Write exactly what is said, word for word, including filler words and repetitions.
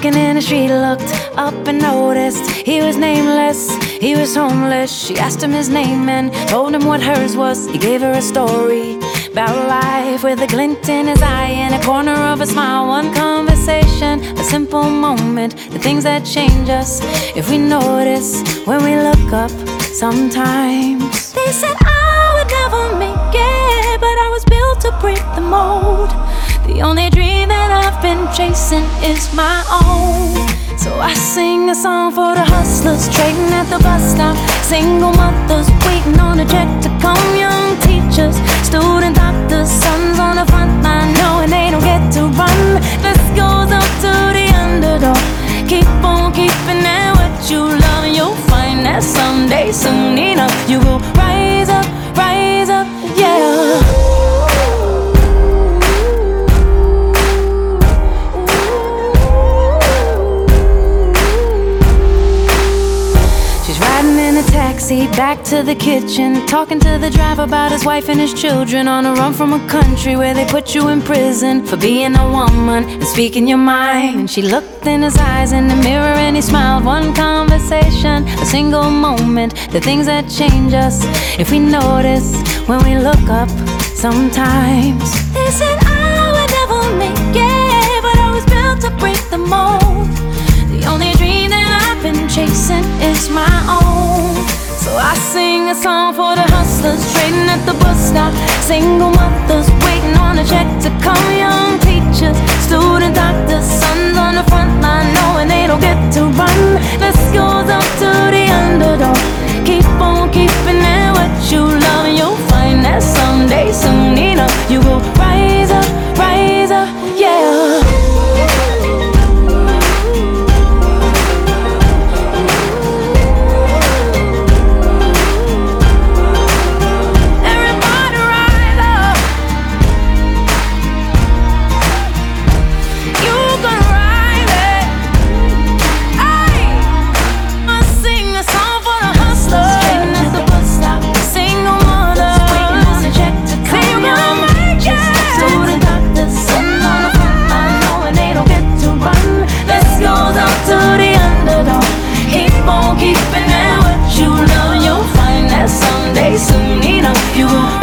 Walking in the street, looked up and noticed he was nameless, he was homeless. She asked him his name and told him what hers was. He gave her a story about life with a glint in his eye and a corner of a smile. One conversation, a simple moment, the things that change us if we notice when we look up sometimes. They said I would never make it, but I was built to break the mold. The only dream that I've been chasing is my own. So I sing a song for the hustlers trading at the bus stop, single mothers waiting on a check to come, young teachers, student doctors, sons on the front line knowing they don't get to run. This goes up to the underdog. Keep on keeping at what you love, and you'll find that someday, soon enough, you will rise up, rise up, yeah. Taxi back to the kitchen, talking to the driver about his wife and his children, on a run from a country where they put you in prison for being a woman and speaking your mind. And she looked in his eyes in the mirror and he smiled. One conversation, a single moment, the things that change us if we notice when we look up sometimes. They said I would never make it, but I was built to break the mold. The only dream that I've been chasing is my own. So I sing a song for the hustlers trading at the bus stop, single mothers waiting on a check to come, young teachers, student doctors, sons on the front line knowing they don't get to run. This goes up to the underdog. Keep on keeping at what you love, and you'll find that someday, soon enough, you will rise up, rise up, yeah. Keeping at what you love, you'll find that someday, soon enough, you will